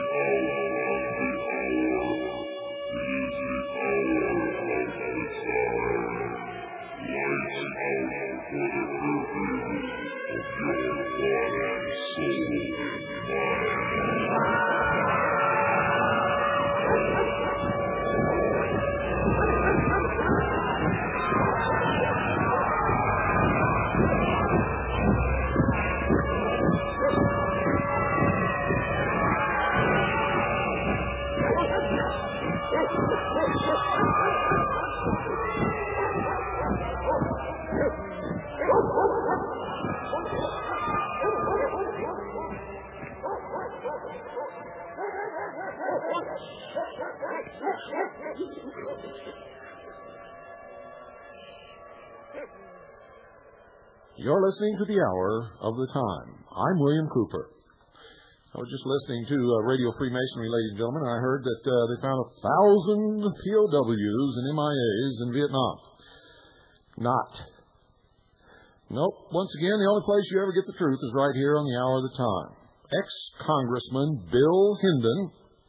You're listening to The Hour of the Time. I'm William Cooper. I was just listening to Radio Freemasonry, ladies and gentlemen, and I heard that they found 1,000 POWs and MIAs in Vietnam. Not. Nope. Once again, the only place you ever get the truth is right here on The Hour of the Time. Ex-Congressman Bill Hindon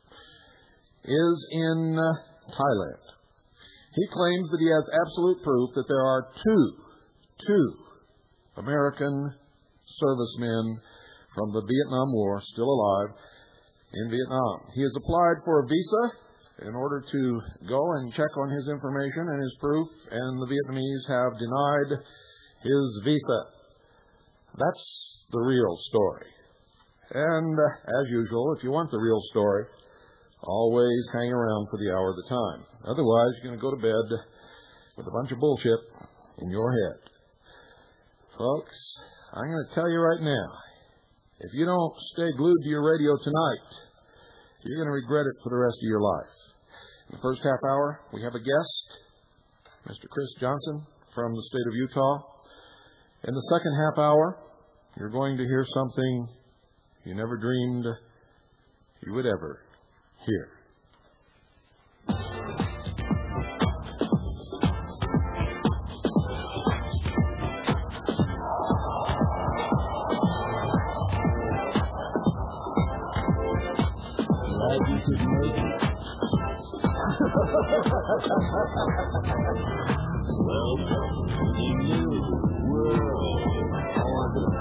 is in Thailand. He claims that he has absolute proof that there are two American servicemen from the Vietnam War still alive in Vietnam. He has applied for a visa in order to go and check on his information and his proof, and the Vietnamese have denied his visa. That's the real story. And as usual, if you want the real story, always hang around for The Hour of the Time. Otherwise, you're going to go to bed with a bunch of bullshit in your head. Folks, I'm going to tell you right now, if you don't stay glued to your radio tonight, you're going to regret it for the rest of your life. In the first half hour, we have a guest, Mr. Chris Johnson from the state of Utah. In the second half hour, you're going to hear something you never dreamed you would ever hear. Welcome to the new world order.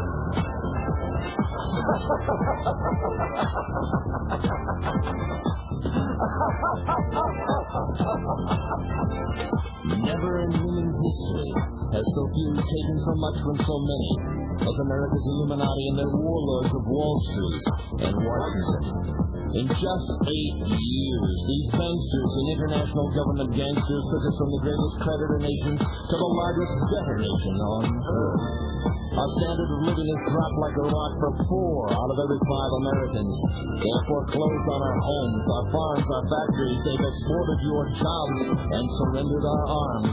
Never in human history has so few taken so much from so many as America's Illuminati and their warlords of Wall Street and Washington. In just 8 years, these banksters and international government gangsters took us from the greatest creditor nation to the largest debtor nation on earth. Our standard of living has dropped like a rock for 4 out of every 5 Americans. They have foreclosed on our homes, our farms, our factories. They've exported your jobs and surrendered our arms.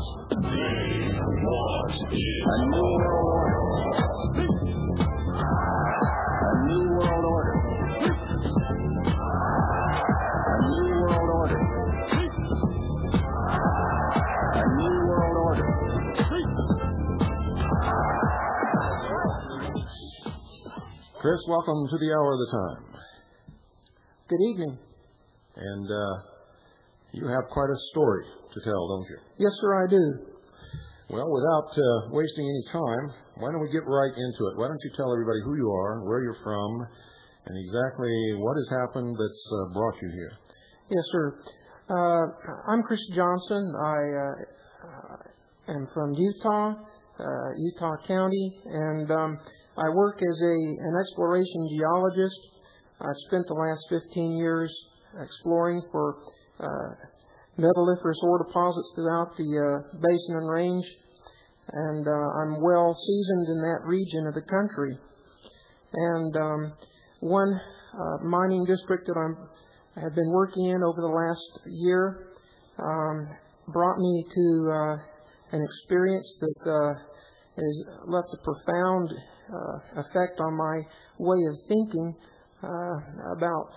A new world order. A new world order. A new world order. A new world order. Chris, welcome to The Hour of the Time. Good evening. And you have quite a story to tell, don't you? Yes, sir, I do. Well, without wasting any time, why don't we get right into it? Why don't you tell everybody who you are, where you're from, and exactly what has happened that's brought you here? Yes, sir. I'm Chris Johnson. I am from Utah, Utah County, and I work as an exploration geologist. I've spent the last 15 years exploring for metalliferous ore deposits throughout the basin and range, and I'm well seasoned in that region of the country. And one mining district that I have been working in over the last year brought me to an experience that has left a profound effect on my way of thinking about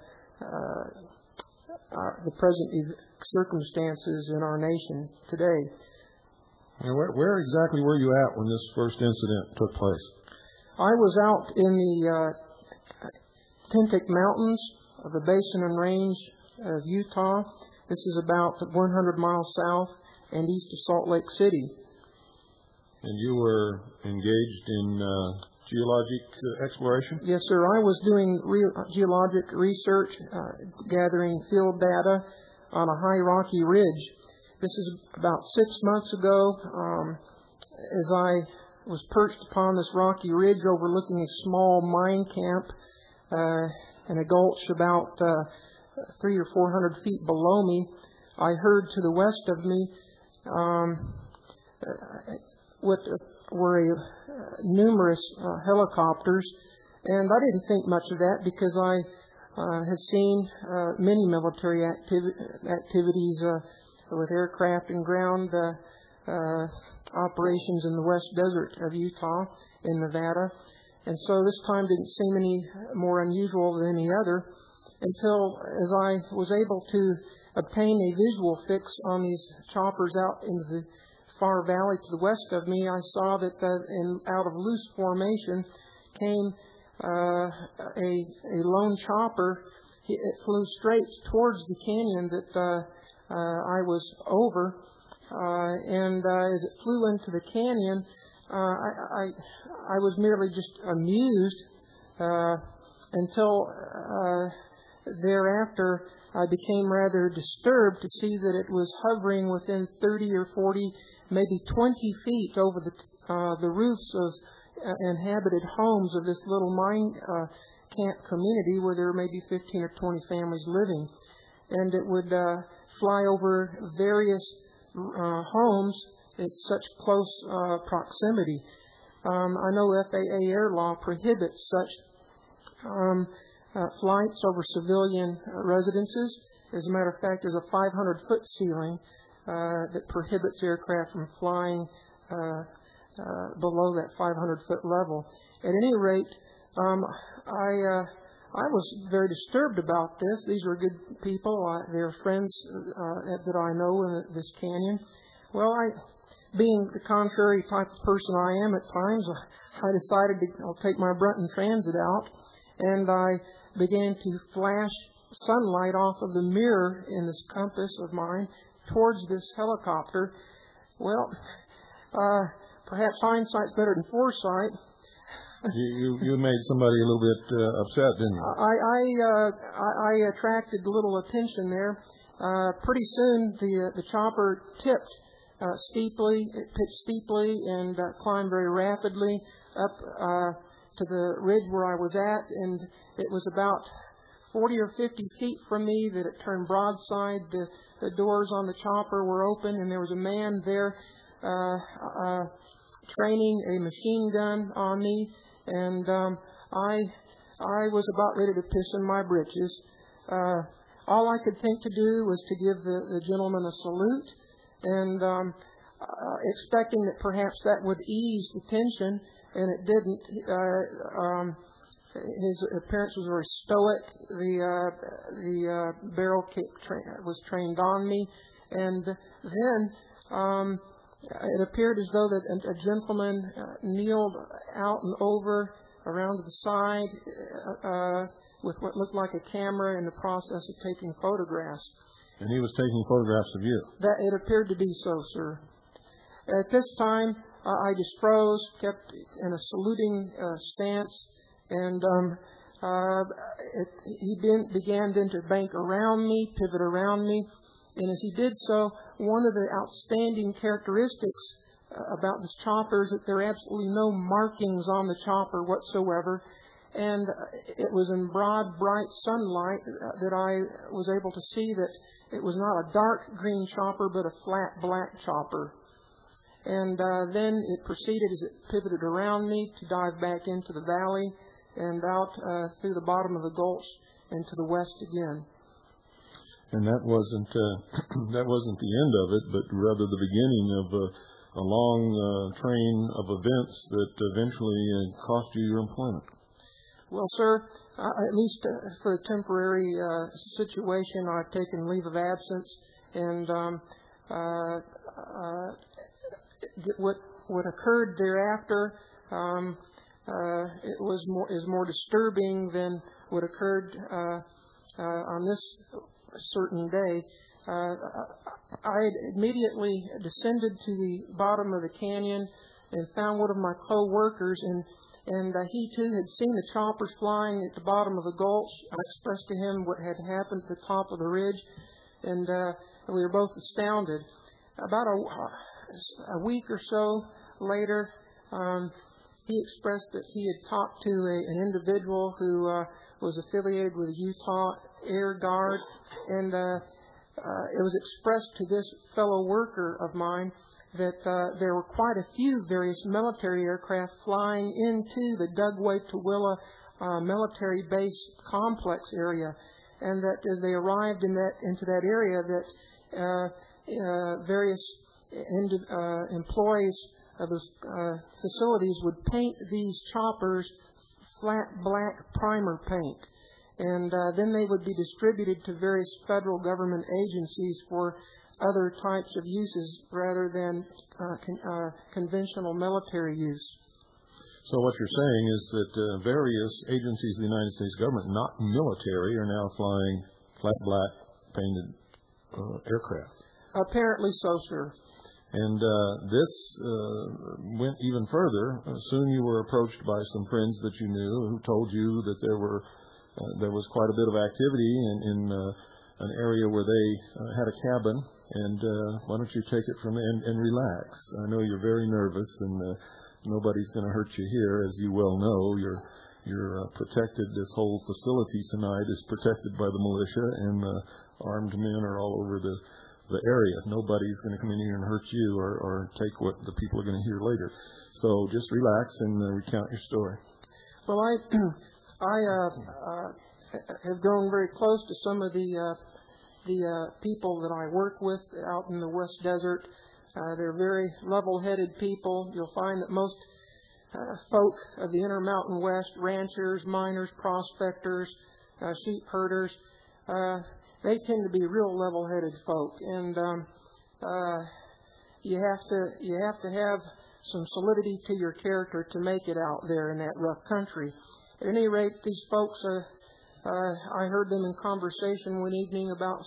the present circumstances in our nation today. Now, where exactly were you at when this first incident took place? I was out in the Tintic Mountains the Basin and Range of Utah. This is about 100 miles south and east of Salt Lake City. And you were engaged in geologic exploration? Yes, sir. I was doing geologic research, gathering field data on a high rocky ridge. This is about 6 months ago, as I was perched upon this rocky ridge overlooking a small mine camp in a gulch about 300 or 400 feet below me. I heard to the west of me what were numerous helicopters, and I didn't think much of that because I had seen many military activities with aircraft and ground operations in the West Desert of Utah in Nevada. And so this time didn't seem any more unusual than any other until as I was able to obtain a visual fix on these choppers out into the far valley to the west of me. I saw that out of loose formation came a lone chopper. It flew straight towards the canyon that I was over, and as it flew into the canyon, I was merely just amused until thereafter I became rather disturbed to see that it was hovering within 30 or 40, maybe 20 feet over the roofs of inhabited homes of this little mine camp community where there were maybe 15 or 20 families living. And it would fly over various homes at such close proximity. I know FAA air law prohibits such flights over civilian residences. As a matter of fact, there's a 500-foot ceiling that prohibits aircraft from flying below that 500-foot level. At any rate, I was very disturbed about this. These were good people. They're friends that I know in this canyon. Well, being the contrary type of person I am at times, I decided to take my Brunton Transit out, and I began to flash sunlight off of the mirror in this compass of mine towards this helicopter. Well, perhaps hindsight's better than foresight. You made somebody a little bit upset, didn't you? I attracted a little attention there. Pretty soon the chopper tipped steeply. It pitched steeply and climbed very rapidly up to the ridge where I was at, and it was about 40 or 50 feet from me that it turned broadside. The doors on the chopper were open, and there was a man there training a machine gun on me, and I was about ready to piss in my britches. All I could think to do was to give the gentleman a salute, and expecting that perhaps that would ease the tension, and it didn't. His appearance was very stoic. The barrel kick was trained on me, and then it appeared as though that a gentleman kneeled out and over around to the side with what looked like a camera in the process of taking photographs. And he was taking photographs of you? That it appeared to be so, sir. At this time, I just froze, kept in a saluting stance, and he began then to bank around me, pivot around me. And as he did so, one of the outstanding characteristics about this chopper is that there are absolutely no markings on the chopper whatsoever. And it was in broad, bright sunlight that I was able to see that it was not a dark green chopper, but a flat black chopper. And then it proceeded, as it pivoted around me, to dive back into the valley and out through the bottom of the gulch and to the west again. And that wasn't the end of it, but rather the beginning of a long train of events that eventually cost you your employment. Well, sir, at least for the temporary situation, I've taken leave of absence, and what occurred thereafter is more disturbing than what occurred on this certain day, I immediately descended to the bottom of the canyon and found one of my co-workers, and he too had seen the choppers flying at the bottom of the gulch. I expressed to him what had happened at the top of the ridge, and we were both astounded. About a week or so later, he expressed that he had talked to an individual who was affiliated with the Utah Air Guard, and it was expressed to this fellow worker of mine that there were quite a few various military aircraft flying into the Dugway-Tooele military base complex area, and that as they arrived into that area, that various employees of those facilities would paint these choppers flat black primer paint, and then they would be distributed to various federal government agencies for other types of uses rather than conventional military use. So what you're saying is that various agencies of the United States government, not military, are now flying flat black painted aircraft. Apparently so, sir. And this went even further. Soon you were approached by some friends that you knew who told you that there was quite a bit of activity in an area where they had a cabin. And why don't you take it from there and relax? I know you're very nervous, and nobody's going to hurt you here, as you well know. You're protected. This whole facility tonight is protected by the militia, and armed men are all over the area. Nobody's going to come in here and hurt you or take what the people are going to hear later. So just relax and recount your story. Well, I have grown very close to some of the people that I work with out in the West Desert. They're very level-headed people. You'll find that most folk of the Intermountain West, ranchers, miners, prospectors, sheep herders, they tend to be real level-headed folk, and you have to have some solidity to your character to make it out there in that rough country. At any rate, these folks, I heard them in conversation one evening about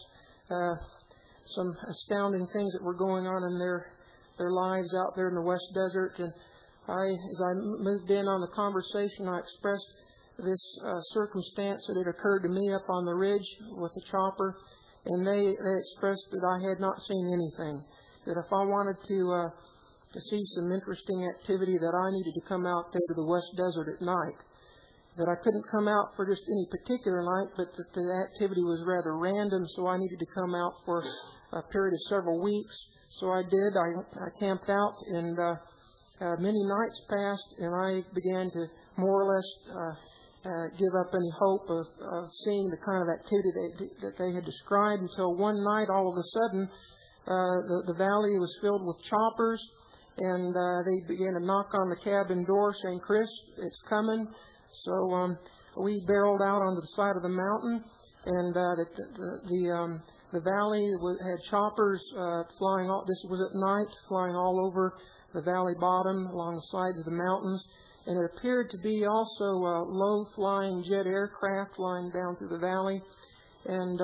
some astounding things that were going on in their lives out there in the West Desert, and as I moved in on the conversation, I expressed this circumstance that had occurred to me up on the ridge with the chopper, and they expressed that I had not seen anything, that if I wanted to see some interesting activity, that I needed to come out there to the West Desert at night, that I couldn't come out for just any particular night, but that the activity was rather random, so I needed to come out for a period of several weeks. So I did. I camped out, and many nights passed, and I began to more or less give up any hope of seeing the kind of activity that they had described, until one night, all of a sudden, the valley was filled with choppers, and they began to knock on the cabin door saying, "Chris, it's coming." So we barreled out onto the side of the mountain, and the valley had choppers flying all. This was at night, flying all over the valley bottom, along the sides of the mountains. And it appeared to be also low-flying jet aircraft flying down through the valley. And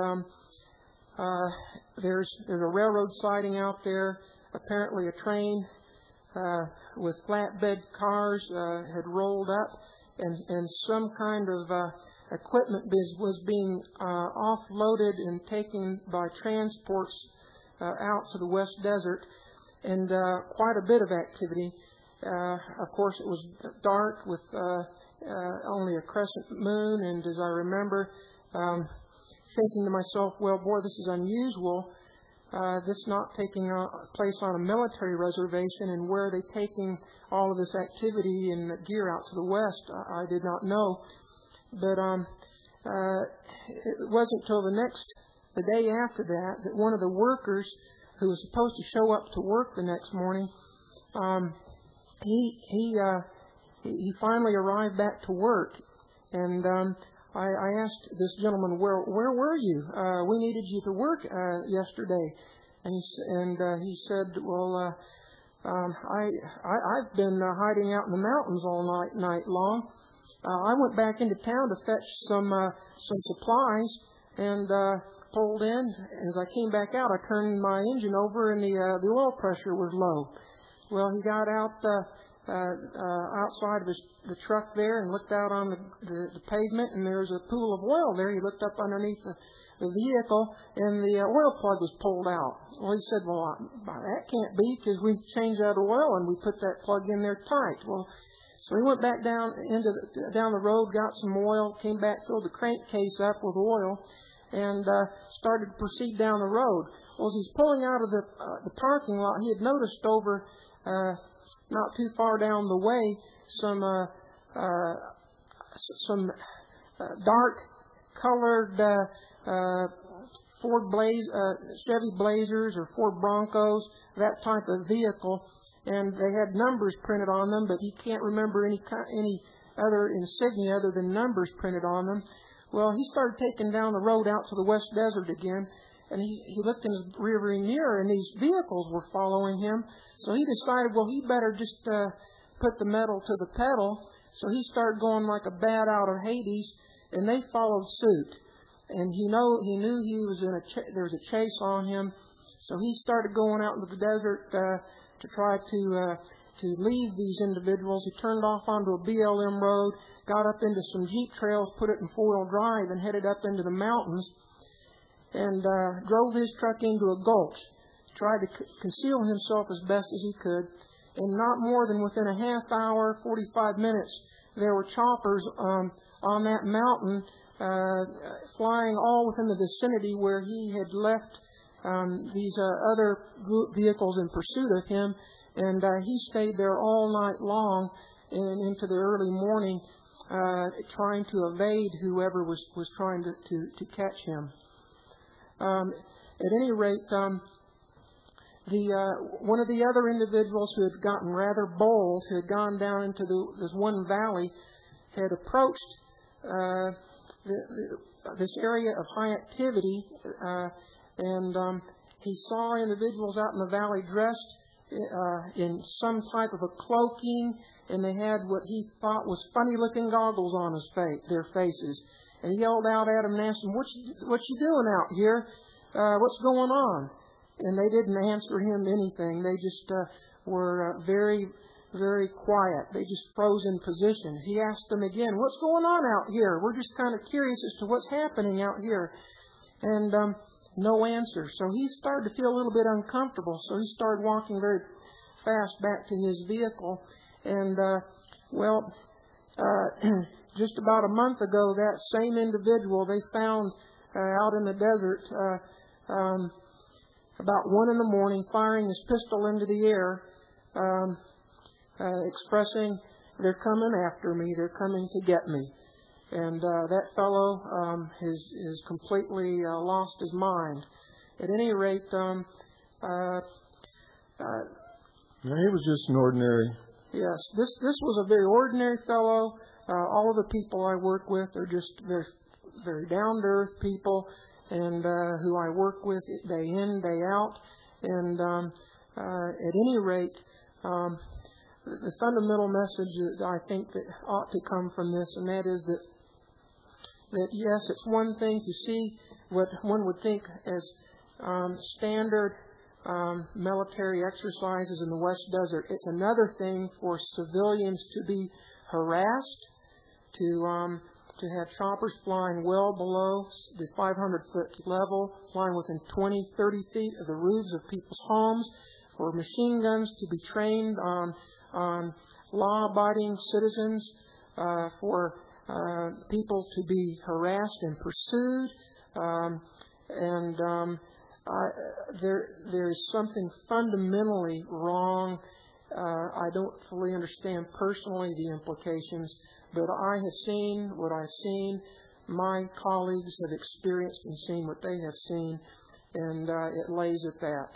there's a railroad siding out there. Apparently a train with flatbed cars had rolled up, and some kind of equipment was being offloaded and taken by transports out to the West Desert, and quite a bit of activity. Of course, it was dark with only a crescent moon, and as I remember thinking to myself, well, boy, this is unusual. This not taking place on a military reservation, and where are they taking all of this activity and gear out to the west? I did not know. But it wasn't until the day after that one of the workers who was supposed to show up to work the next morning, he finally arrived back to work, and I asked this gentleman, where were you? We needed you to work yesterday. And he said, well, I've been hiding out in the mountains all night long. I went back into town to fetch some supplies, and pulled in. As I came back out, I turned my engine over, and the oil pressure was low. Well, he got out outside of the truck there and looked out on the pavement, and there was a pool of oil there. He looked up underneath the vehicle, and the oil plug was pulled out. Well, he said, well, that can't be, because we changed that oil and we put that plug in there tight. Well, so he went back down the road, got some oil, came back, filled the crankcase up with oil, and started to proceed down the road. Well, as he's pulling out of the parking lot, he had noticed over not too far down the way some dark colored Chevy Blazers or Ford Broncos, that type of vehicle, and they had numbers printed on them, but he can't remember any other insignia other than numbers printed on them. Well, he started taking down the road out to the West Desert again, and he looked in his rearview mirror, and these vehicles were following him. So he decided, well, he better just put the metal to the pedal. So he started going like a bat out of Hades, and they followed suit. And he knew he was there was a chase on him, so he started going out into the desert to try to leave these individuals. He turned off onto a BLM road, got up into some Jeep trails, put it in four-wheel drive, and headed up into the mountains, and drove his truck into a gulch. Tried to conceal himself as best as he could, and not more than within a half hour, 45 minutes, there were choppers on that mountain flying all within the vicinity where he had left these other vehicles in pursuit of him, and he stayed there all night long and into the early morning trying to evade whoever was trying to catch him. At any rate, one of the other individuals who had gotten rather bold, who had gone down into this one valley, had approached this area of high activity, and he saw individuals out in the valley dressed in some type of a cloaking, and they had what he thought was funny-looking goggles on their faces. And he yelled out at them and asked them, "What you doing out here? What's going on?" And they didn't answer him anything. They just were very, very quiet. They just froze in position. He asked them again, "What's going on out here? We're just kind of curious as to what's happening out here." And no answer. So he started to feel a little bit uncomfortable. So he started walking very fast back to his vehicle. And, just about a month ago, that same individual they found out in the desert about 1 a.m, firing his pistol into the air, expressing, "They're coming after me, they're coming to get me." And that fellow has completely lost his mind. At any rate, he was just an ordinary. Yes, this was a very ordinary fellow. All of the people I work with are just very, very down-to-earth people, and who I work with day in, day out. And at any rate, the fundamental message that I think that ought to come from this, and that is that yes, it's one thing to see what one would think as standard military exercises in the West Desert. It's another thing for civilians to be harassed, to have choppers flying well below the 500-foot level, flying within 20, 30 feet of the roofs of people's homes, for machine guns to be trained on law-abiding citizens, for people to be harassed and pursued, there is something fundamentally wrong. I don't fully understand personally the implications, but I have seen what I've seen. My colleagues have experienced and seen what they have seen, and it lays at that.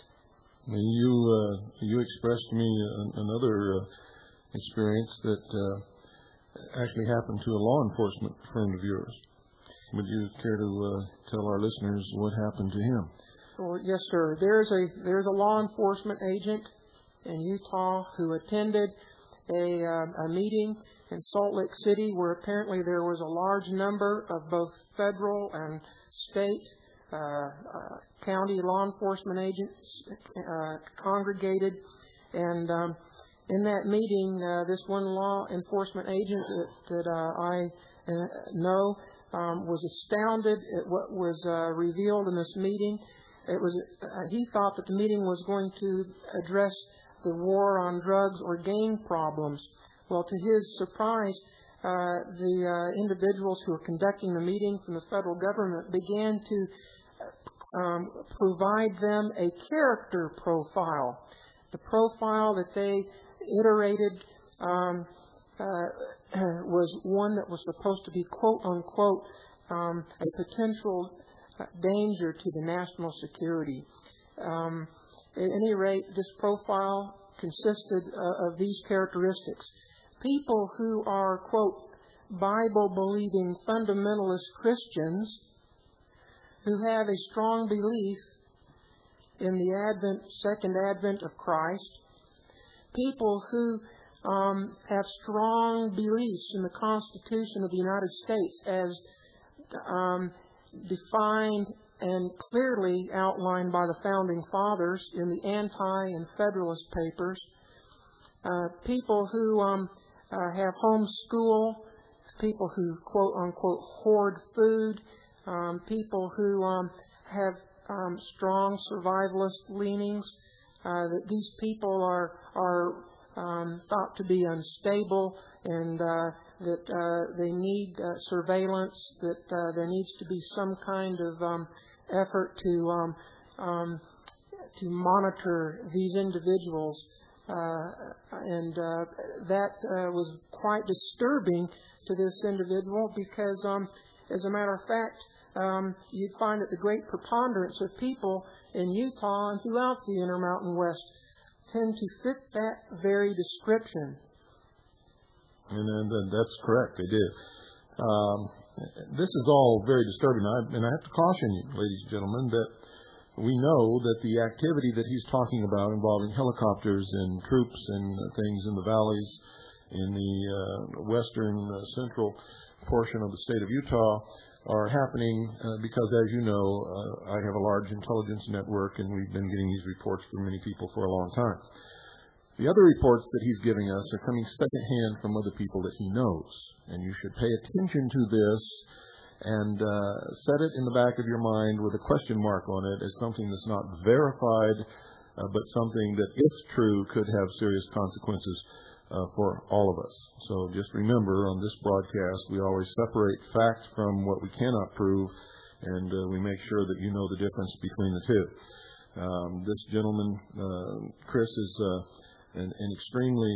You expressed to me another experience that actually happened to a law enforcement friend of yours. Would you care to tell our listeners what happened to him? Well, yes, sir. There's a law enforcement agent in Utah who attended a meeting in Salt Lake City where apparently there was a large number of both federal and state county law enforcement agents congregated. And in that meeting, this one law enforcement agent that I know was astounded at what was revealed in this meeting. He thought that the meeting was going to address the war on drugs or gang problems. Well, to his surprise, the individuals who were conducting the meeting from the federal government began to provide them a character profile. The profile that they iterated was one that was supposed to be, quote unquote, a potential danger to the national security. At any rate, this profile consisted of these characteristics. People who are, quote, Bible-believing fundamentalist Christians who have a strong belief in the second advent of Christ. People who have strong beliefs in the Constitution of the United States as defined and clearly outlined by the Founding Fathers in the Anti- and Federalist Papers. People who have homeschool, people who, quote unquote, hoard food, people who have strong survivalist leanings, that these people are thought to be unstable and that they need surveillance, that there needs to be some kind of effort to monitor these individuals. And that was quite disturbing to this individual because, as a matter of fact, you'd find that the great preponderance of people in Utah and throughout the Intermountain West tend to fit that very description. And that's correct, they do. This is all very disturbing, and I have to caution you, ladies and gentlemen, that we know that the activity that he's talking about involving helicopters and troops and things in the valleys in the western central portion of the state of Utah are happening because, as you know, I have a large intelligence network, and we've been getting these reports from many people for a long time. The other reports that he's giving us are coming secondhand from other people that he knows, and you should pay attention to this and set it in the back of your mind with a question mark on it as something that's not verified, but something that, if true, could have serious consequences for all of us. So just remember, on this broadcast, we always separate fact from what we cannot prove, and we make sure that you know the difference between the two. This gentleman, Chris, is an extremely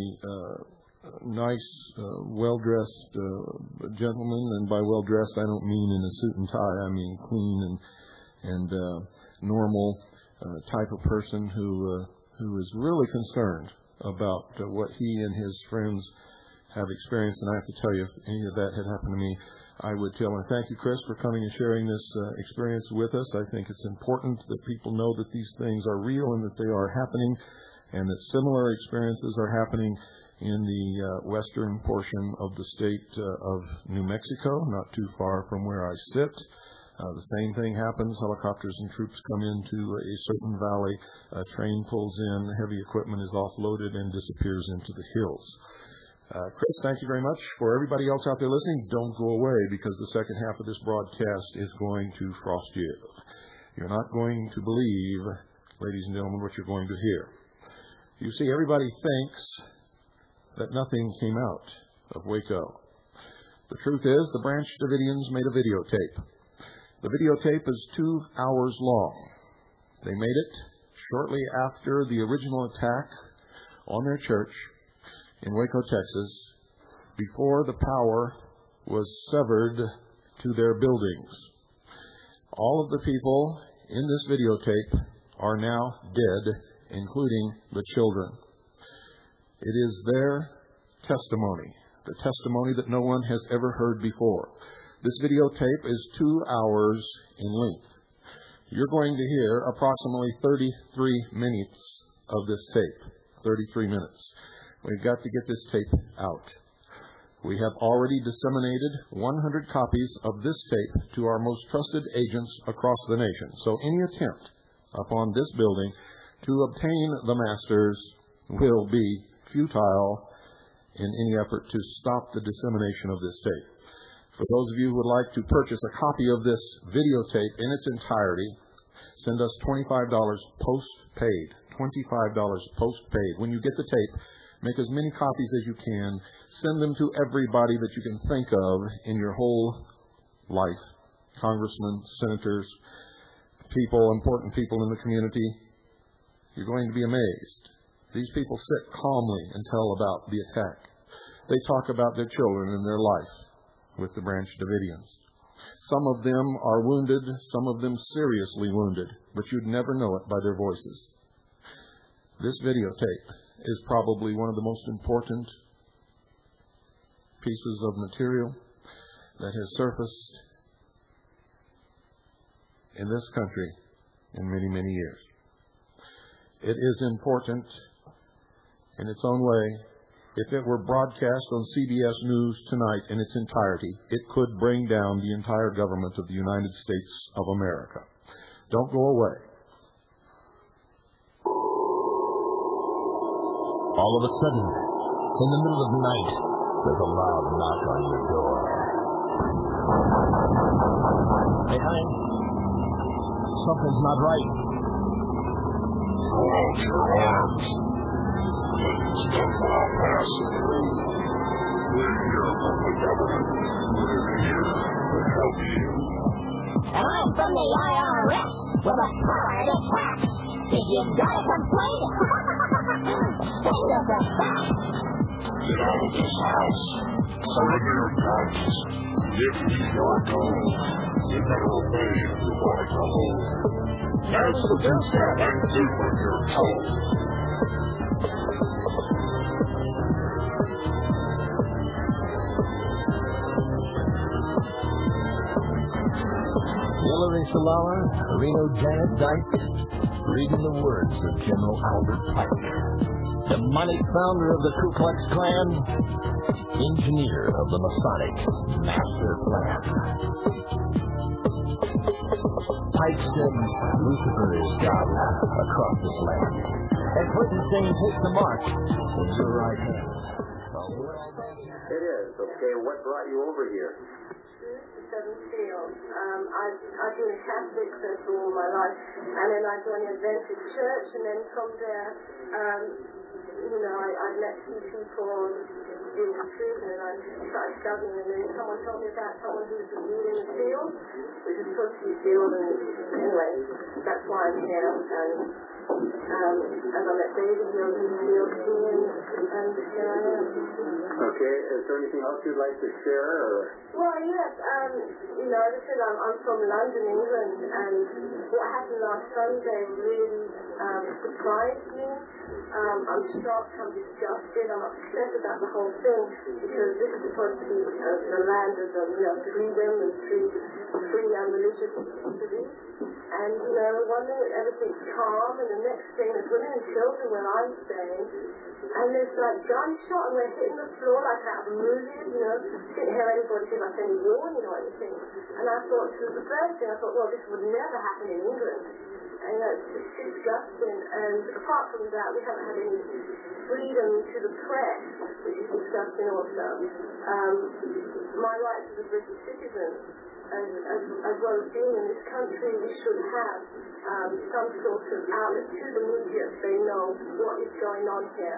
nice, well-dressed gentleman, and by well-dressed I don't mean in a suit and tie. I mean clean and normal type of person who is really concerned about what he and his friends have experienced. And I have to tell you, if any of that had happened to me, I would tell him, thank you, Chris, for coming and sharing this experience with us. I think it's important that people know that these things are real and that they are happening, and that similar experiences are happening in the western portion of the state of New Mexico, not too far from where I sit. The same thing happens. Helicopters and troops come into a certain valley, a train pulls in, heavy equipment is offloaded and disappears into the hills. Chris, thank you very much. For everybody else out there listening, don't go away, because the second half of this broadcast is going to frost you. You're not going to believe, ladies and gentlemen, what you're going to hear. You see, everybody thinks that nothing came out of Waco. The truth is, the Branch Davidians made a videotape. The videotape is 2 hours long. They made it shortly after the original attack on their church in Waco, Texas, before the power was severed to their buildings. All of the people in this videotape are now dead, including the children. It is their testimony, the testimony that no one has ever heard before. This videotape is 2 hours in length. You're going to hear approximately 33 minutes of this tape. 33 minutes. We've got to get this tape out. We have already disseminated 100 copies of this tape to our most trusted agents across the nation. So any attempt upon this building to obtain the masters will be futile in any effort to stop the dissemination of this tape. For those of you who would like to purchase a copy of this videotape in its entirety, send us $25 post-paid. $25 post-paid. When you get the tape, make as many copies as you can. Send them to everybody that you can think of in your whole life. Congressmen, senators, people, important people in the community. You're going to be amazed. These people sit calmly and tell about the attack. They talk about their children and their life with the Branch Davidians. Some of them are wounded, some of them seriously wounded, but you'd never know it by their voices. This videotape is probably one of the most important pieces of material that has surfaced in this country in many, many years. It is important in its own way. If it were broadcast on CBS News tonight in its entirety, it could bring down the entire government of the United States of America. Don't go away. All of a sudden, in the middle of the night, there's a loud knock on your door. Hey, honey, something's not right. Pull out your arms. Stop our massacre. We're here from the government. We're here to help you. And I'm from the IRS with a power to tax. If you got a complaint, send us a fax. Get out of this house. Surrender your guns. Give me your gold. You better obey if you want to go home. That's the best that I can do when you're told. Hillary Salala, Reno Janet Dyke, reading the words of General Albert Pike, demonic founder of the Ku Klux Klan, engineer of the Masonic Master Plan. Pike said Lucifer is God across this land, and Clinton saying take the mark in your right hand. It is. Okay, what brought you over here? Field. I've been a Catholic since all my life, and then I joined the Adventist Church, and then from there, I met some people in the prison, and I started studying, and then someone told me about someone who was in the field, which is supposed to be field, and anyway, that's why I'm here, and as I met David, he was in the field too, and here I am. Okay, is there anything else you'd like to share? Or? Well, yes, as I said, I'm from London, England, and what happened last Sunday really surprised me. I'm shocked, I'm disgusted, I'm upset about the whole thing, because this is supposed to be the land of freedom and free religious beliefs. And, one minute everything's calm, and the next thing there's women and children where I'm staying, and there's like gunshot, and we're hitting the floor like out of a movie, didn't hear anybody give us any warning or anything. And I thought, this was the first thing, I thought, well, this would never happen in England. And it's disgusting. And apart from that, we haven't had any freedom to the press, which is disgusting also. My rights as a British citizen, as well as being in this country, we should have some sort of outlet to the media so they know what is going on here.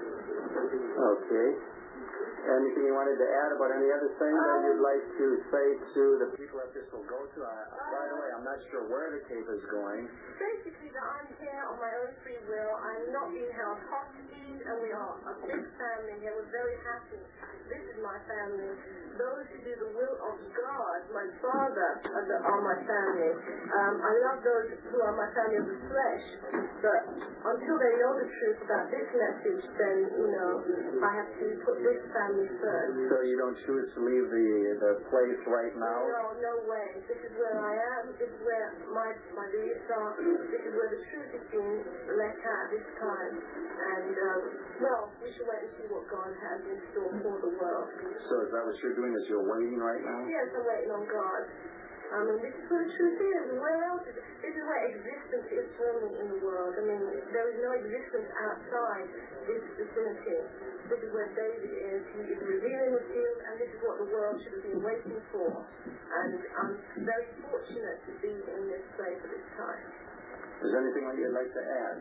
Okay. Anything you wanted to add about any other thing that you'd like to say to the people that this will go to? By the way, I'm not sure where the tape is going. Basically, that I'm here on my own free will. I'm not being held hostage, and we are a big family here. We're very happy. This is my family. Those who do the will of God, my Father, are my family. I love those who are my family of the flesh, but until they know the truth about this message, then, I have to put this family first. So you don't choose to leave the place right now? No way. This is where I am. This is where my beliefs are. This is where the truth is being let out this time. And well, we should wait and see what God has in store for the world. So is that what you're doing, is you're waiting right now? Yes, I'm waiting on God. I mean, this is where the truth is. Where else is it? This is where existence is for me in the world. I mean, there is no existence outside this vicinity. This is where David is. He is revealing the field, and this is what the world should have been waiting for. And I'm very fortunate to be in this place at this time. Is there anything that you'd like to add?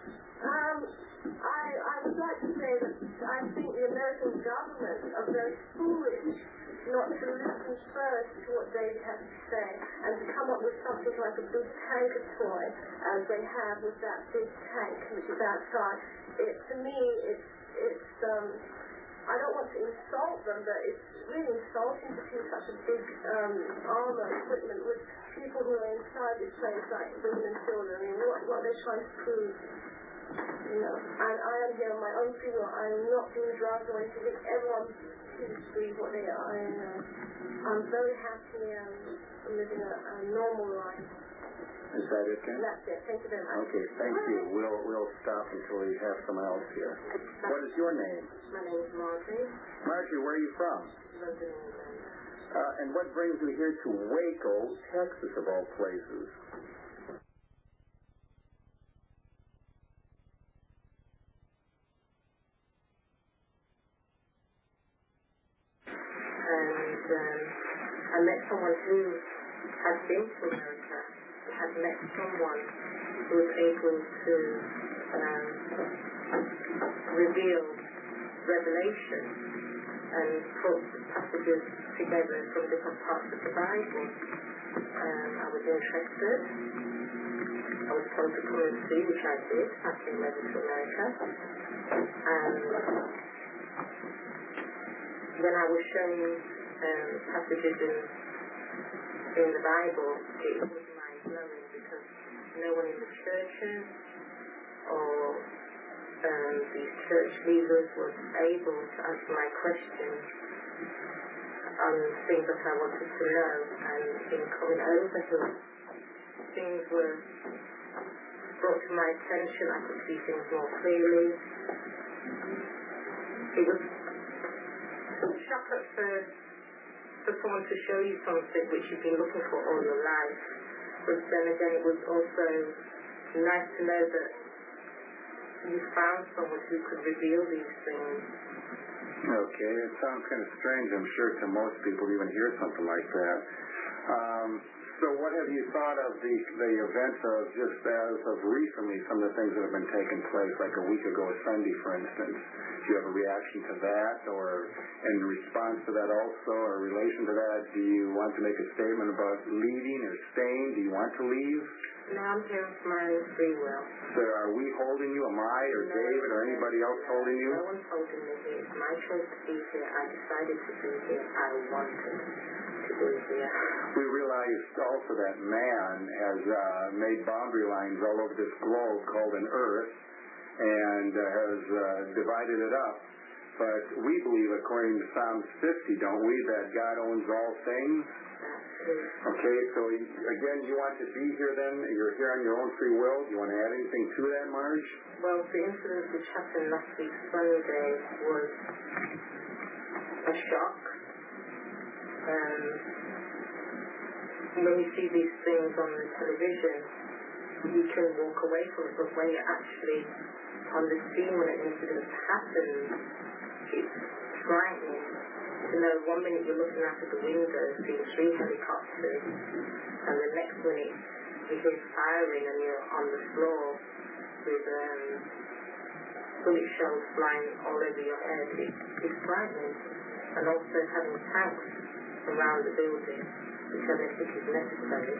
I would like to say that I think the American government are very foolish not to listen first to what David has to say and to come up with something like a big tanker toy as they have with that big tank which is outside. To me, it's I don't want to insult them, but it's really insulting to see such a big armor equipment with people who are inside this place like women and children. I mean, what they're trying to prove. You know, and I am here on my own free will. I am not being drugged or anything. Everyone chooses to be what they are. I'm very happy living a normal life. Is that it, Ken? That's it. Thank you very much. Okay, thank you. We'll stop until we have someone else here. What is your name? My name is Marjorie. Marjorie, where are you from? London, England. And what brings you here to Waco, Texas, of all places? I met someone who had been to America, had met someone who was able to reveal revelation and put passages together from different parts of the Bible. I was interested. I was told to come and see, which I did. I came over to America. And when I was shown passages in the Bible, it was mind-blowing because no one in the churches or these church leaders was able to answer my questions on things that I wanted to know. And in coming over here, things were brought to my attention. I could see things more clearly. It was a shock at first for someone to show you something which you've been looking for all your life. But then again, it was also nice to know that you found someone who could reveal these things. Okay, it sounds kind of strange, I'm sure, to most people to even hear something like that. So what have you thought of the events of just as of recently, some of the things that have been taking place, like a week ago Sunday, for instance? Do you have a reaction to that, or in response to that also, or in relation to that, do you want to make a statement about leaving or staying? Do you want to leave? No, I'm here of my own free will. So are we holding you? Am I or David or anybody else holding you? No one's holding me here. It's my choice to be here. I decided to be here. I wanted to be here. We realized also that man has made boundary lines all over this globe called an earth and has divided it up. But we believe, according to Psalms 50, don't we, that God owns all things? Okay, so again, you want to be here then? You're here on your own free will. Do you want to add anything to that, Marge? Well, the incident which happened last week Sunday was a shock. When you see these things on the television, you can walk away from it, but when you're actually on the scene when an incident happens, it's frightening. You know, 1 minute you're looking out of the window, seeing 3 helicopters, and the next minute you hear firing and you're on the floor with bullet shells flying all over your head. It's frightening. And also having tanks around the building, which I don't think is necessary.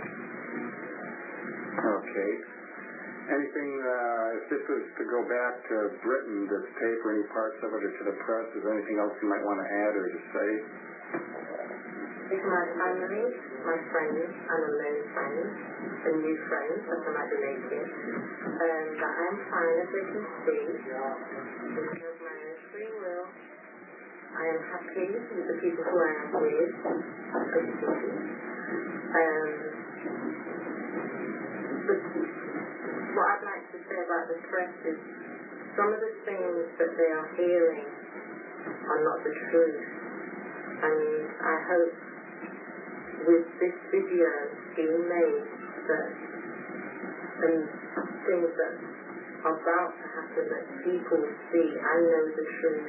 Okay. Anything, if this was to go back to Britain, this tape or any parts of it, or to the press, is there anything else you might want to add or to say? It's my family, my friends, and unknown friends, and new friends that I might be making. That I'm fine, as they can see, because of my own free will. I am happy with the people who I am with, as you can see. But what I'd like to say about the press is some of the things that they are hearing are not the truth. And I hope with this video being made that and things that are about to happen, that people see and know the truth.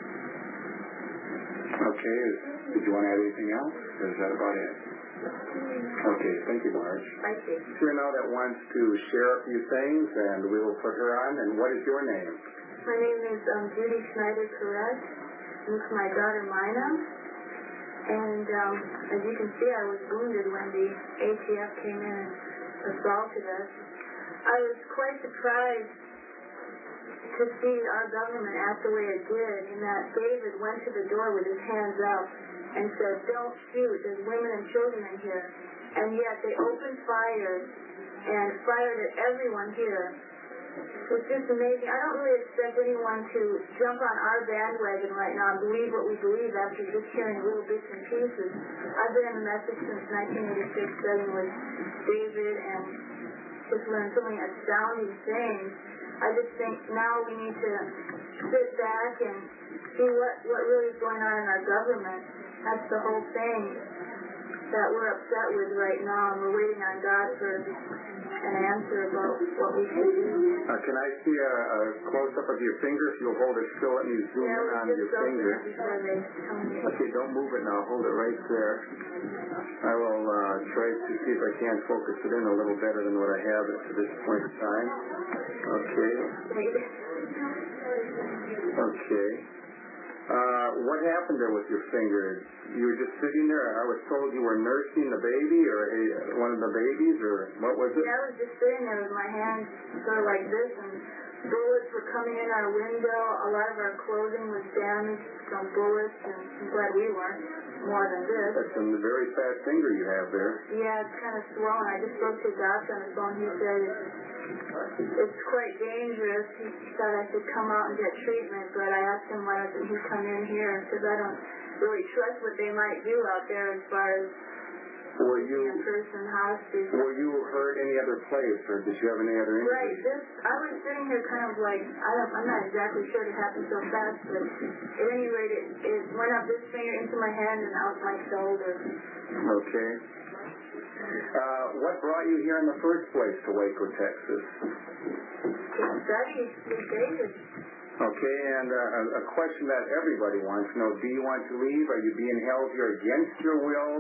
Okay, did you want to add anything else? Or is that about it? Okay, thank you, Marge. Thank you. Here now that wants to share a few things, and we will put her on. And what is your name? My name is Judy Schneider-Perez. I'm with my daughter, Mina. And as you can see, I was wounded when the ATF came in and assaulted us. I was quite surprised to see our government act the way it did, in that David went to the door with his hands up and said, "Don't shoot, there's women and children in here." And yet they opened fire and fired at everyone here. It's just amazing. I don't really expect anyone to jump on our bandwagon right now and believe what we believe after just hearing little bits and pieces. I've been in the message since 1986, studying with David, and just learned so many astounding things. I just think now we need to sit back and see what really is going on in our government. That's the whole thing that we're upset with right now, and we're waiting on God for an answer about what we should do. Can I see a close-up of your finger? If you'll hold it still, let me zoom in on your finger. Okay, don't move it now. Hold it right there. I will try to see if I can focus it in a little better than what I have at this point in time. Okay. Okay. What happened there with your finger? You were just sitting there. I was told you were nursing the baby, or one of the babies, or what was it? Yeah, I was just sitting there with my hands sort of like this, and bullets were coming in our window. A lot of our clothing was damaged from bullets, and I'm glad we weren't more than this. That's a very fat finger you have there. Yeah, it's kind of swollen. I just spoke to a doctor on the phone. He said it's quite dangerous. He thought I should come out and get treatment, but I asked him why doesn't he come in here, because I don't really trust what they might do out there as far as were you a person hostage. Were you hurt any other place, or did you have any other injuries? Right. I was sitting here kind of like, I'm not exactly sure it happened so fast, but at any rate, it went up this finger into my hand and out my shoulder. Okay. What brought you here in the first place to Waco, Texas? To study with David. Okay, and a question that everybody wants to know, do you want to leave? Are you being held here against your will?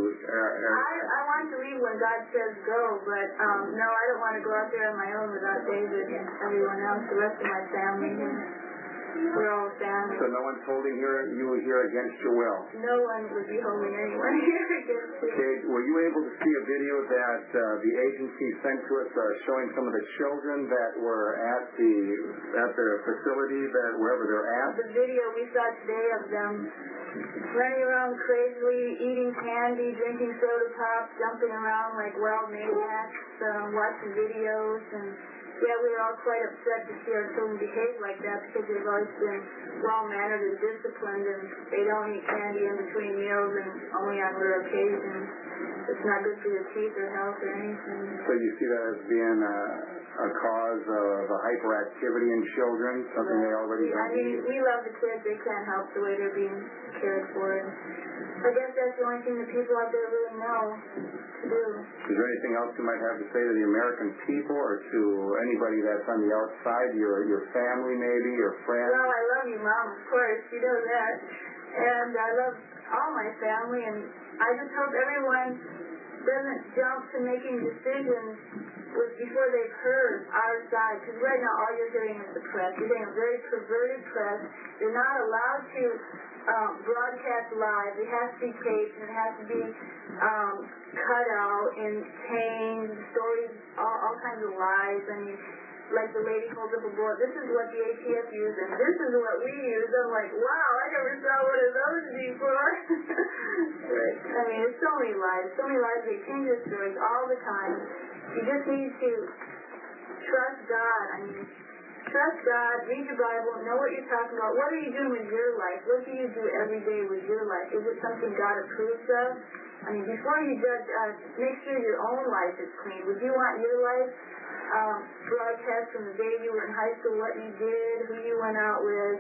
I want to leave when God says go, but no, I don't want to go out there on my own without David and everyone else, the rest of my family. We're all family. So no one's holding you here against your will? No one would be holding anyone here against me. Okay, were you able to see a video that the agency sent to us showing some of the children that were at their facility, wherever they're at? The video we saw today of them running around crazily, eating candy, drinking soda pops, jumping around like wild maniacs, watching videos, and yeah, we were all quite upset to see our children behave like that, because they've always been well-mannered and disciplined, and they don't eat candy in between meals and only on rare occasions. It's not good for your teeth or health or anything. So you see that as being a cause of hyperactivity in children, something they already I mean, we love the kids. They can't help the way they're being cared for. And I guess that's the only thing that people out there really know to do. Is there anything else you might have to say to the American people, or to anybody that's on the outside, your family maybe, your friends? Well, I love you, Mom, of course. You know that. And I love all my family, and I just hope everyone doesn't jump to making decisions before they've heard our side, because right now all you're hearing is the press. You're getting a very perverted press. They're not allowed to broadcast live. It has to be taped, and it has to be cut out and changed, stories, all kinds of lies. I mean, like the lady holds up a board, this is what the ATF used, and this is what we use. I'm like, wow, I never saw one of those before. I mean, there's so many lies. They change the stories all the time. You just need to trust God. I mean, trust God, read your Bible, know what you're talking about. What are you doing with your life? What do you do every day with your life? Is it something God approves of? I mean, before you judge us, make sure your own life is clean. Would you want your life broadcast from the day you were in high school, what you did, who you went out with.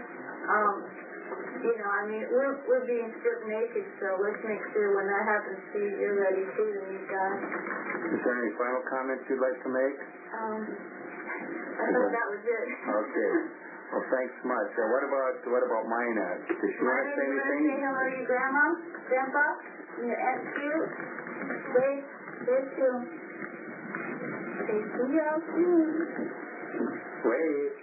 You know, I mean, we're being stripped naked, so let's make sure when that happens to you, you're ready too, to meet God. Is there any final comments you'd like to make? I thought that was it. Okay. Well, thanks much. What about Minette? Does she want to say anything? Say hello to your grandma, grandpa, and your aunt cute. Wave to him. Say, see you. Wave.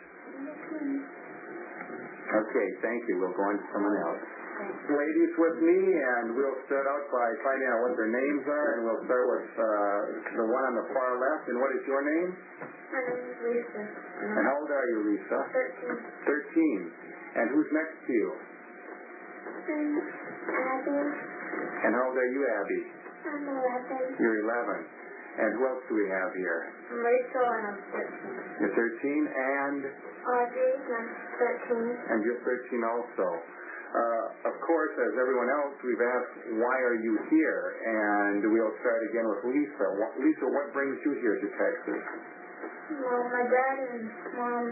Okay, thank you. We'll go on to someone else. Ladies with me, and we'll start out by finding out what their names are, and we'll start with the one on the far left. And what is your name? My name is Lisa. And how old are you, Lisa? 13. 13. And who's next to you? Abby. And how old are you, Abby? I'm 11. You're 11. And who else do we have here? I'm Rachel, and I'm 13. You're 13, and? Audrey, and I'm 13. And you're 13 also. Of course, as everyone else, we've asked, why are you here? And we'll start again with Lisa. Lisa, what brings you here to Texas? Well, my dad and mom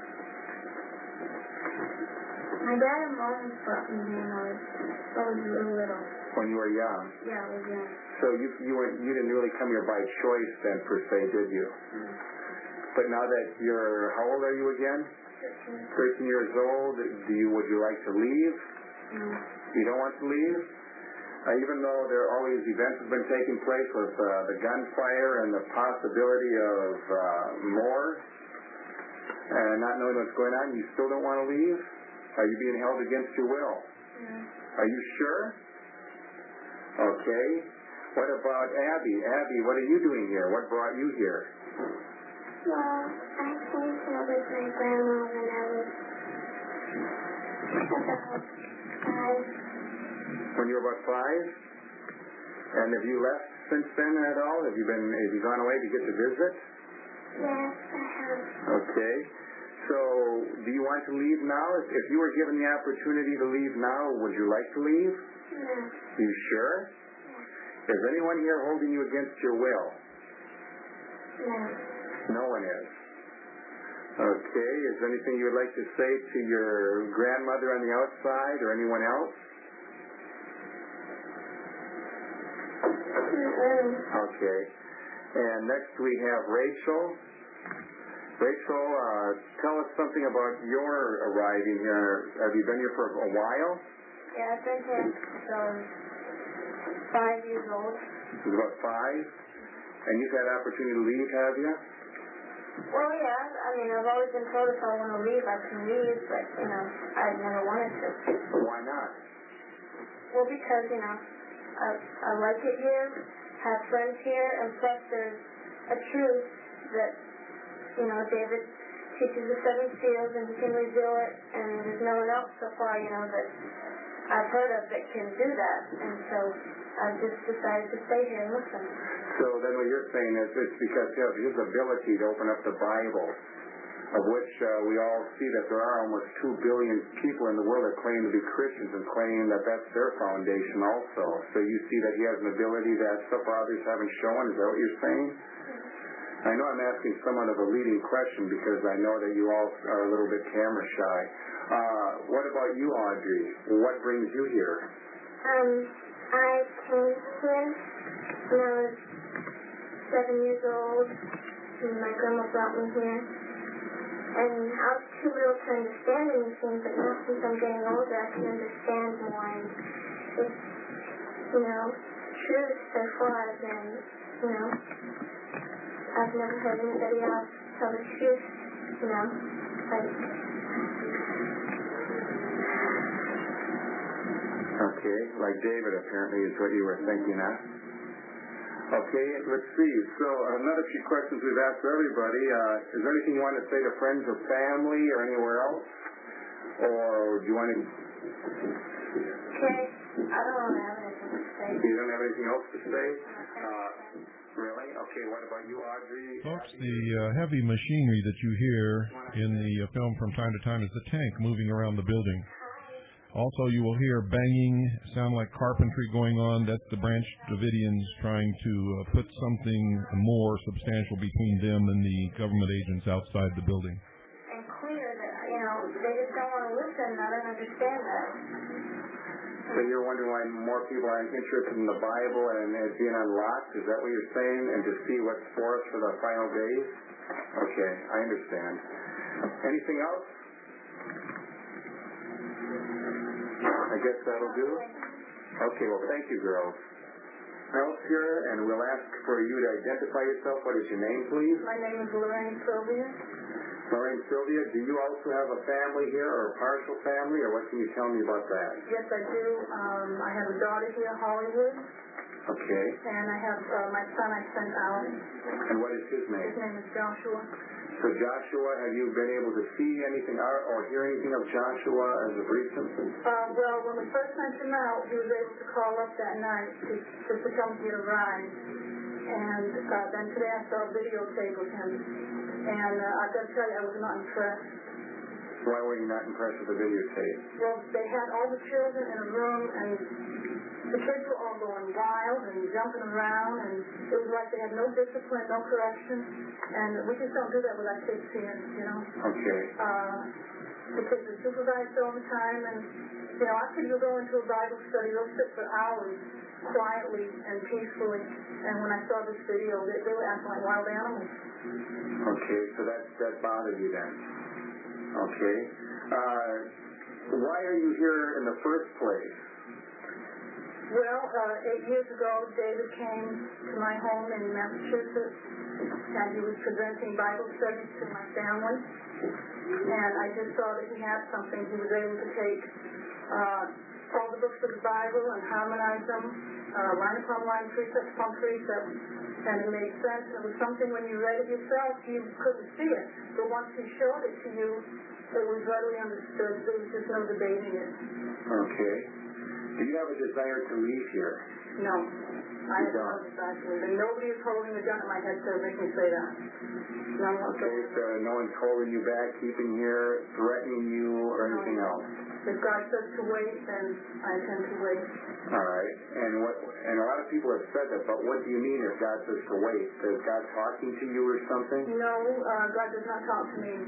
brought me here when I was little. When you were young? Yeah, I was young. So you didn't really come here by choice then, per se, did you? Mm. But now that you're, how old are you again? 13 years old. Would you like to leave? No. You don't want to leave? Even though there are always events have been taking place with the gunfire and the possibility of more, and not knowing what's going on, you still don't want to leave? Are you being held against your will? No. Are you sure? Okay. What about Abby? Abby, what are you doing here? What brought you here? Well, I came here with my grandma when I was about 5. When you were about 5? And have you left since then at all? Have you gone away to get to visit? Yes, I have. Okay. So, do you want to leave now? If you were given the opportunity to leave now, would you like to leave? No. You sure? Yes. Is anyone here holding you against your will? No. No one is. Okay. Is there anything you would like to say to your grandmother on the outside or anyone else? Okay. And next we have Rachel. Rachel, tell us something about your arriving here. Have you been here for a while? Yeah, I've been here since I was 5 years old. It was about 5? And you've had opportunity to leave, have you? Well, yeah. I mean, I've always been told if I want to leave, I can leave, but, you know, I've never wanted to. Why not? Well, because, you know, I like it here, have friends here, and plus there's a truth that, you know, David teaches the 7 seals and he can reveal it, and there's no one else so far, you know, that I've heard of that can do that. And so I've just decided to stay here and listen. So then what you're saying is it's because of his ability to open up the Bible, of which we all see that there are almost 2 billion people in the world that claim to be Christians and claim that that's their foundation also. So you see that he has an ability that so far others haven't shown. Is that what you're saying? I know I'm asking somewhat of a leading question because I know that you all are a little bit camera shy. What about you, Audrey? What brings you here? I came here when I was 7 years old, and my grandma brought me here. And I was too little to understand anything, but now since I'm getting older, I can understand more. And it's, you know, truth so far than, you know, I've never heard anybody else tell the truth, you know, like... Okay, like David apparently is what you were thinking of. Okay, let's see. So another few questions we've asked everybody. Is there anything you want to say to friends or family or anywhere else? Or do you want to... Okay, I don't have anything to say. You don't have anything else to say? Really? Okay, what about you, Audrey? Folks, the heavy machinery that you hear in the film from time to time is the tank moving around the building. Also, you will hear banging, sound like carpentry going on. That's the Branch Davidians trying to put something more substantial between them and the government agents outside the building. And clear that, they just don't want to listen. I don't understand that. So you're wondering why more people aren't interested in the Bible and it being unlocked? Is that what you're saying? And to see what's for us for the final days? Okay, I understand. Anything else? I guess that'll do. Okay, well, thank you, girls. Else here, and we'll ask for you to identify yourself. What is your name, please? My name is Lorraine Sylvia. Lorraine Sylvia, do you also have a family here, or a partial family, or what can you tell me about that? Yes, I do. I have a daughter here, Hollywood. Okay. And I have my son I sent out. And what is his name? His name is Joshua. So Joshua, have you been able to see anything or hear anything of Joshua as of recent? Well, when we first sent him out, he was able to call up that night just to come get a ride. And then today I saw a videotape of him. And I've got to tell you, I was not impressed. Why were you not impressed with the videotape? Well, they had all the children in a room, and the kids were all going wild and jumping around, and it was like they had no discipline, no correction, and we just don't do that with our kids here, Okay. The kids are supervised all the time, and, our kids will go into a Bible study, they'll sit for hours quietly and peacefully, and when I saw this video, they were acting like wild animals. Okay, so that bothered you then. Okay. Why are you here in the first place? Well, 8 years ago, David came to my home in Massachusetts, and he was presenting Bible studies to my family. And I just saw that he had something. He was able to take all the books of the Bible and harmonize them, line upon line, precept upon precept, and it made sense. And it was something when you read it yourself, you couldn't see it. But once he showed it to you, it was readily understood. There was just no debating it. Okay. Do you have a desire to leave here? No. I have no desire to leave. And nobody is holding a gun at my head to make me say that. None whatsoever. Okay, so no one's holding you back, keeping here, threatening you, or anything else? If God says to wait, then I intend to wait. All right. And a lot of people have said that, but what do you mean if God says to wait? Is God talking to you or something? No, God does not talk to me.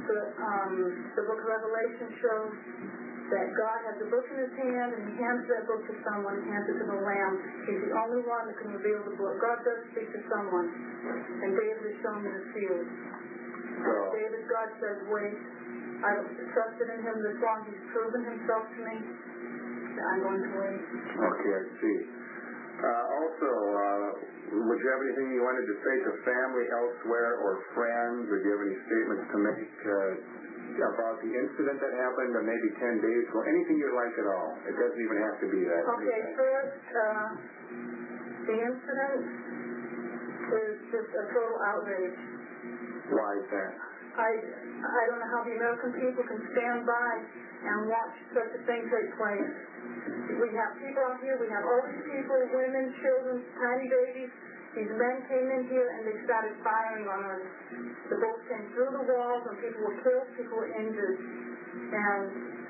The book of Revelation shows that God has a book in his hand, and he hands that book to someone, he hands it to the Lamb. He's the only one that can reveal the book. God does speak to someone, and David has shown me the field. David, God says, wait. I've trusted in him this long. He's proven himself to me. I'm going to wait. Okay, I see. Also, would you have anything you wanted to say to family elsewhere or friends, or do you have any statements to make about the incident that happened maybe 10 days ago? Anything you'd like at all. It doesn't even have to be that. Okay, first, the incident is just a total outrage. Why is that? I don't know how the American people can stand by and watch such a thing take place. We have people out here, we have all these people, women, children, tiny babies. These men came in here and they started firing on us. The bullets came through the walls and people were killed, people were injured. And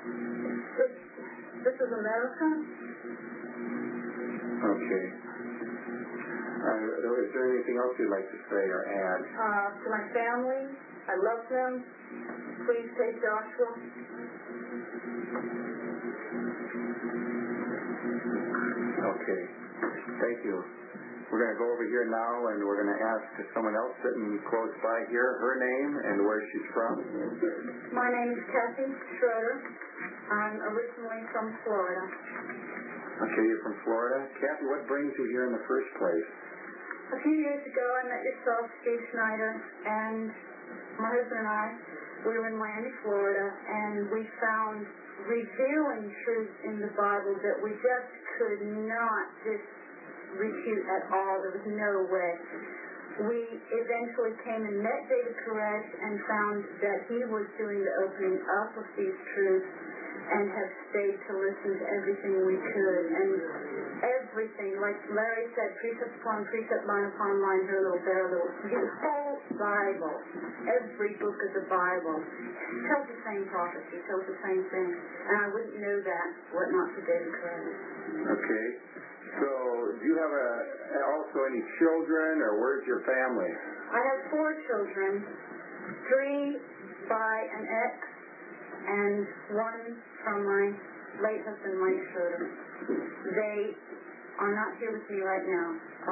this is America. Okay. Is there anything else you'd like to say or add? To my family, I love them. Please take Joshua. Okay. Thank you. We're going to go over here now, and we're going to ask someone else sitting close by here her name and where she's from. My name is Kathy Schroeder. I'm originally from Florida. Okay, you're from Florida. Kathy, what brings you here in the first place? A few years ago, I met yourself, Steve Schneider, and my husband and I, we were in Miami, Florida, and we found revealing truths in the Bible that we just could not refute at all. There was no way. We eventually came and met David Koresh and found that he was doing the opening up of these truths. and have stayed to listen to everything we could. And everything, like Larry said, precept upon precept, line upon line, here a little, there a little. The whole Bible, every book of the Bible, tells the same prophecy, tells the same thing. And I wouldn't know that were it not for David Crowder. Okay. So, do you have also any children, or where's your family? I have 4 children, 3 by an ex, and 1 from my late husband, Mike Schroeder. They are not here with me right now.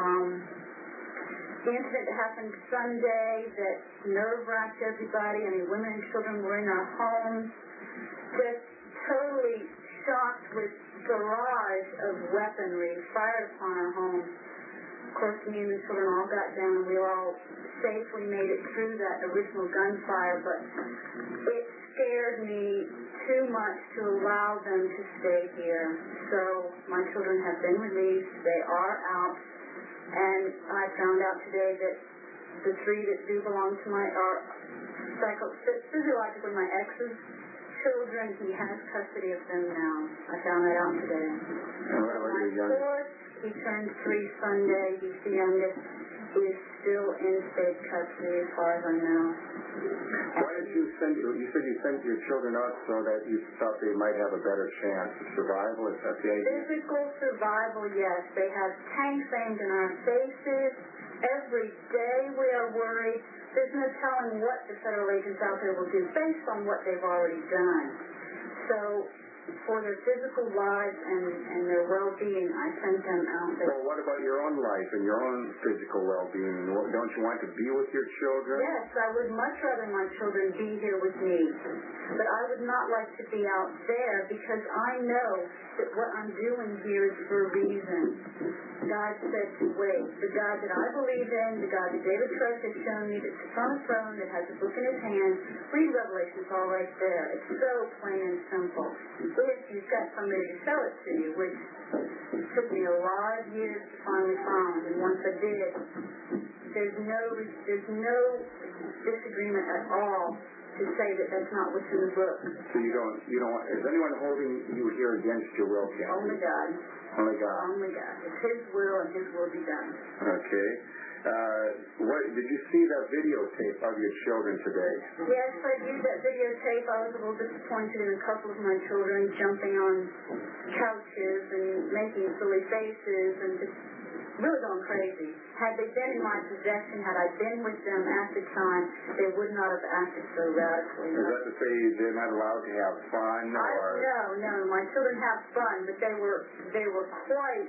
The incident that happened Sunday that nerve-wracked everybody, I mean, women and children were in our homes, just totally shocked with barrage of weaponry fired upon our homes. Of course, me and the children all got down, and we all safely made it through that original gunfire, but it scared me too much to allow them to stay here. So my children have been released. They are out. And I found out today that the 3 that do belong to my physiologically my ex's children, he has custody of them now. I found that out today. And what about your youngest? My 4th, he turned 3 Sunday. He's the youngest. He is still in state custody as far as I know. Why did you said you sent your children out so that you thought they might have a better chance of survival? Is that the idea? Physical survival, yes. They have tanks aimed in our faces. Every day we are worried. There's no telling what the federal agents out there will do based on what they've already done. So, for their physical lives and their well-being, I sent them out there. Well, what about your own life and your own physical well-being? Don't you want to be with your children? Yes, I would much rather my children be here with me. But I would not like to be out there because I know that what I'm doing here is for a reason. God said to wait. The God that I believe in, the God that David Trust has shown me that sits on a throne, that has a book in his hand, read Revelation, it's all right there. It's so plain and simple. If you've got somebody to show it to you, which took me a lot of years to finally find, and once I did, there's no disagreement at all to say that that's not what's in the book. So you don't, is anyone holding you here against your will, Kathy? Only God. Only God. Only God. It's His will and His will be done. Okay. Did you see that videotape of your children today? Yes, I viewed that videotape. I was a little disappointed in a couple of my children jumping on couches and making silly faces and just really going crazy. Had they been in my possession, had I been with them at the time, they would not have acted so radically. Is that to say they're not allowed to have fun? No. My children have fun, but they were quite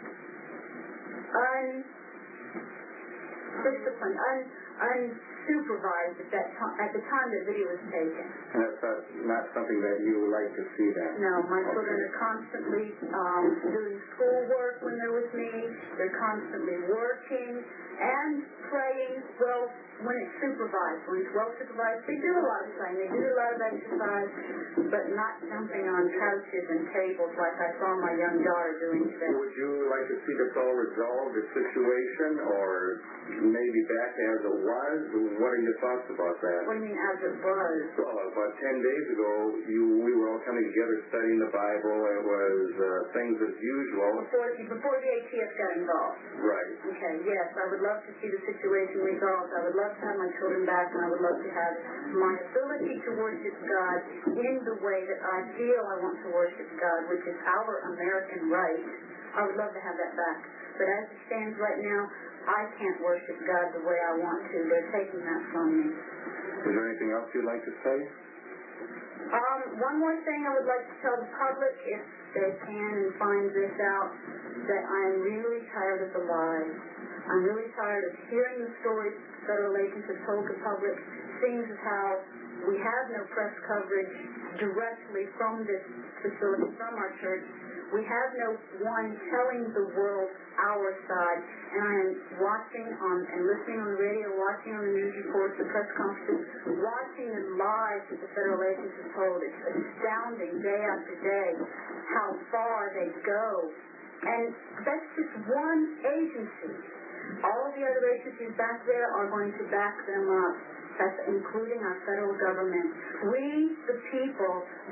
undisciplined, unsupervised at the time the video was taken. And that's not something that you would like to see then? No, my children are constantly doing schoolwork when they're with me. They're constantly working and playing. Well, when it's supervised, when it's well supervised, they do a lot of playing. They do a lot of exercise, but not jumping on couches and tables like I saw my young daughter doing today. Would you like to see this all resolved, the situation, or maybe back as it was? What are your thoughts about that? What do you mean, as it was? Well, about 10 days ago, we were all coming together studying the Bible. It was things as usual. Before the ATF got involved. Right. Okay, yes, I would love to see the situation resolved. I would love to have my children back, and I would love to have my ability to worship God in the way that I feel I want to worship God, which is our American right. I would love to have that back. But as it stands right now, I can't worship God the way I want to. They're taking that from me. Is there anything else you'd like to say? One more thing I would like to tell the public, if they can and find this out, that I'm really tired of the lies. I'm really tired of hearing the stories federal agents have told the public, seeing as how we have no press coverage directly from this facility, from our church. We have no one telling the world our side. And I am watching and listening on the radio, watching on the news reports, the press conferences, watching the lies that the federal agents have told. It's astounding day after day how far they go. And that's just one agency. All of the other agencies back there are going to back them up. That's including our federal government. We, the people,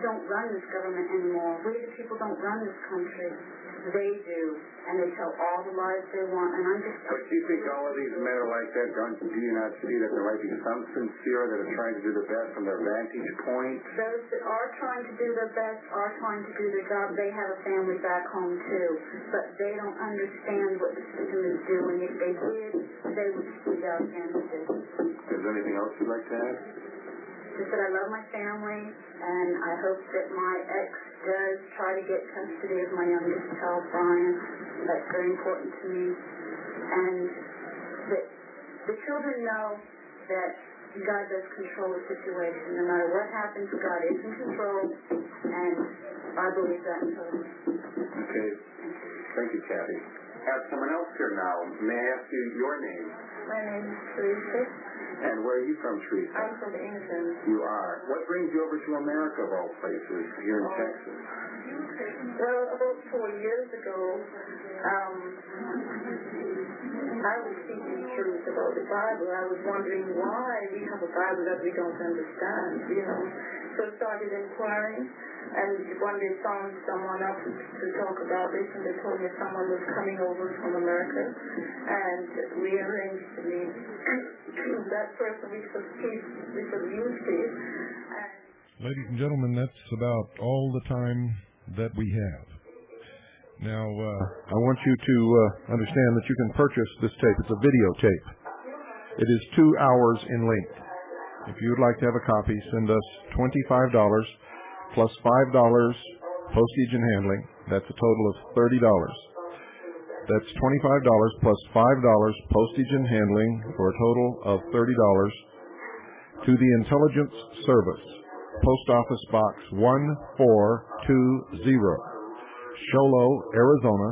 don't run this government anymore. We the people don't run this country. They do, and they tell all the lies they want, and I'm just... But do you think all of these men are like that? Do you not see that there might be some sincere that are trying to do their best from their vantage point? Those that are trying to do their best are trying to do their job. They have a family back home, too, but they don't understand what the system is doing. If they did, they would speak out against it. Is there anything else you'd like to add? Just that I love my family, and I hope that my ex does try to get custody of my youngest child, Brian. That's very important to me. And that the children know that God does control the situation. No matter what happens, God is in control, and I believe that totally. Okay. Thank you, Kathy. I have someone else here now. May I ask you your name? My name is Teresa. And where are you from, Teresa? I'm from England. You are. What brings you over to America, of all places, here in Texas? Well, about 4 years ago, I was seeking truth about the Bible. I was wondering why we have a Bible that we don't understand, So I started inquiring, and one day found someone else to talk about this, and they told me someone was coming over from America, and we arranged to meet that person. We could use peace. Ladies and gentlemen, that's about all the time that we have. Now, I want you to understand that you can purchase this tape. It's a videotape. It is 2 hours in length. If you would like to have a copy, send us $25 plus $5 postage and handling. That's a total of $30. That's $25 plus $5 postage and handling for a total of $30 to the Intelligence Service, Post Office Box 1420, Sholo, Arizona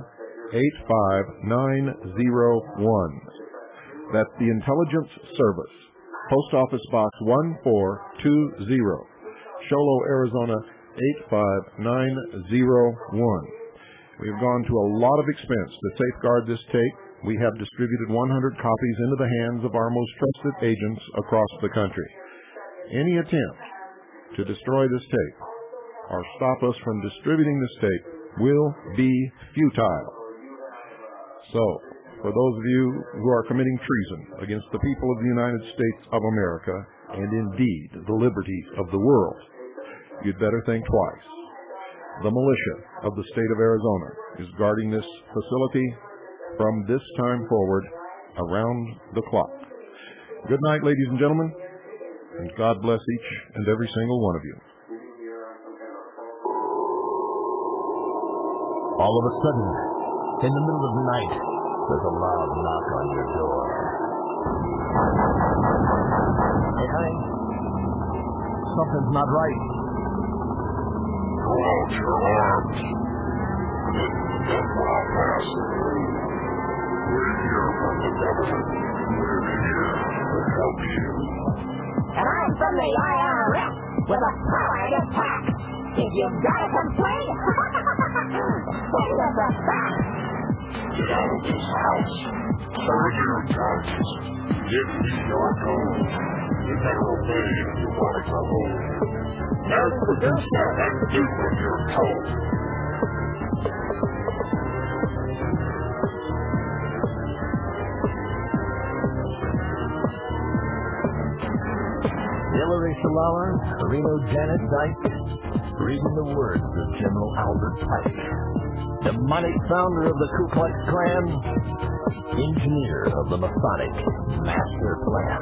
85901. That's the Intelligence Service, Post Office Box 1420, Sholo, Arizona 85901. We have gone to a lot of expense to safeguard this tape. We have distributed 100 copies into the hands of our most trusted agents across the country. Any attempt to destroy this tape or stop us from distributing this tape will be futile. So, for those of you who are committing treason against the people of the United States of America, and indeed the liberty of the world, you'd better think twice. The militia of the state of Arizona is guarding this facility from this time forward around the clock. Good night, ladies and gentlemen, and God bless each and every single one of you. All of a sudden, in the middle of the night, there's a loud knock on your door. Hey, honey, something's not right. Throw out your arms. Then while passing, we're here from the government. We're here to help you. And I'm from the IRS with a power to tax. If you've got a complaint, send us a fax. Get out of this house. Surrender your charges. Give me your gold. You better obey if you want it to hold. Now produce that and do what you're told. Hillary Shalala, Reno Janet Dyke, reading the words of General Albert Pike, demonic founder of the Ku Klux Klan, engineer of the Masonic Master Plan.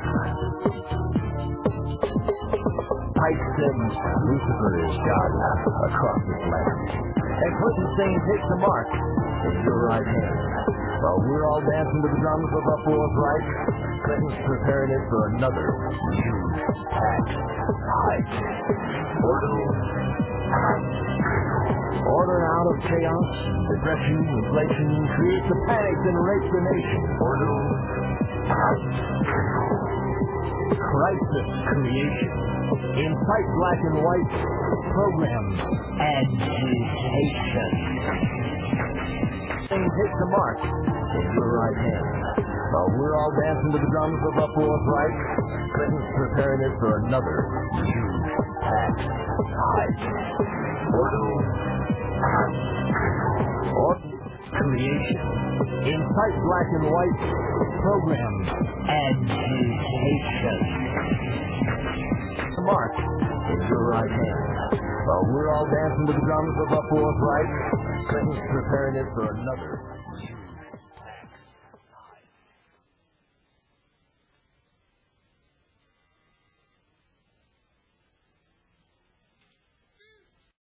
Pike said Lucifer is God across this land, and Clinton saying take the mark in your right hand. While we're all dancing to the drums of Uproar's right, Clinton's preparing it for another huge tax hike. Order out of chaos, depression, inflation, creates a panic and rapes the nation. Crisis creation. Incite black and white. Program agitation. Take the mark in your right hand. We're all dancing to the drums of uproar's right. Clinton's preparing it for another huge tax hike. Or creation. Incite black and white. Program agitation. Mark in your right hand. We're all dancing to the drums of uproar's right. Clinton's preparing it for another